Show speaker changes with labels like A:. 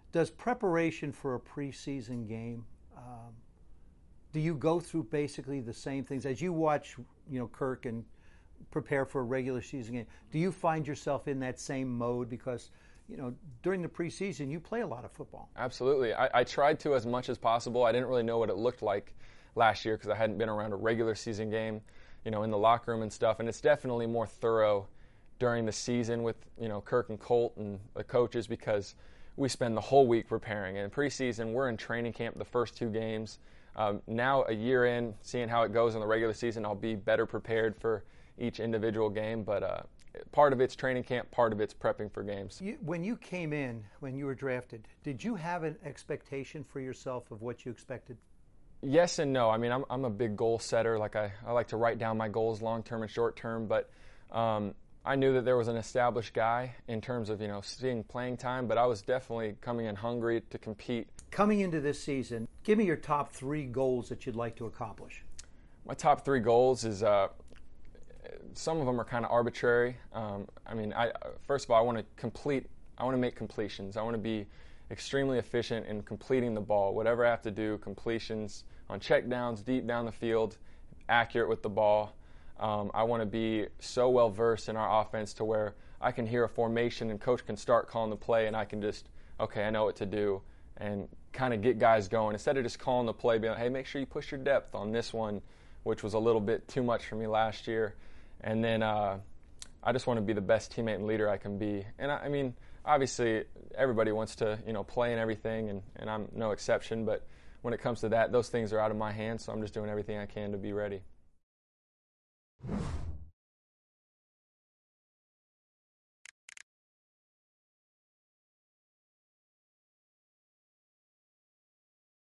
A: Does preparation for a preseason game, do you go through basically the same things as you watch, Kirk and prepare for a regular season game? Do you find yourself in that same mode? Because, during the preseason, you play a lot of football.
B: Absolutely. I tried to as much as possible. I didn't really know what it looked like last year because I hadn't been around a regular season game, in the locker room and stuff. And it's definitely more thorough during the season with, Kirk and Colt and the coaches because we spend the whole week preparing. And preseason, we're in training camp the first 2 games. Now, a year in, seeing how it goes in the regular season, I'll be better prepared for each individual game. But part of it's training camp, part of it's prepping for games.
A: When you came in, when you were drafted, did you have an expectation for yourself of what you expected?
B: Yes and no. I mean, I'm a big goal setter. Like I like to write down my goals long term and short term. But I knew that there was an established guy in terms of seeing playing time. But I was definitely coming in hungry to compete.
A: Coming into this season, give me your top 3 goals that you'd like to accomplish.
B: My top 3 goals is some of them are kind of arbitrary. First of all, I want to make completions. I want to be extremely efficient in completing the ball. Whatever I have to do, completions on checkdowns, deep down the field, accurate with the ball. I want to be so well versed in our offense to where I can hear a formation and coach can start calling the play and I can just, okay, I know what to do and kind of get guys going. Instead of just calling the play, being like, hey, make sure you push your depth on this one, which was a little bit too much for me last year. And then I just want to be the best teammate and leader I can be. And obviously, everybody wants to, play and everything, and I'm no exception. But when it comes to that, those things are out of my hands, so I'm just doing everything I can to be ready.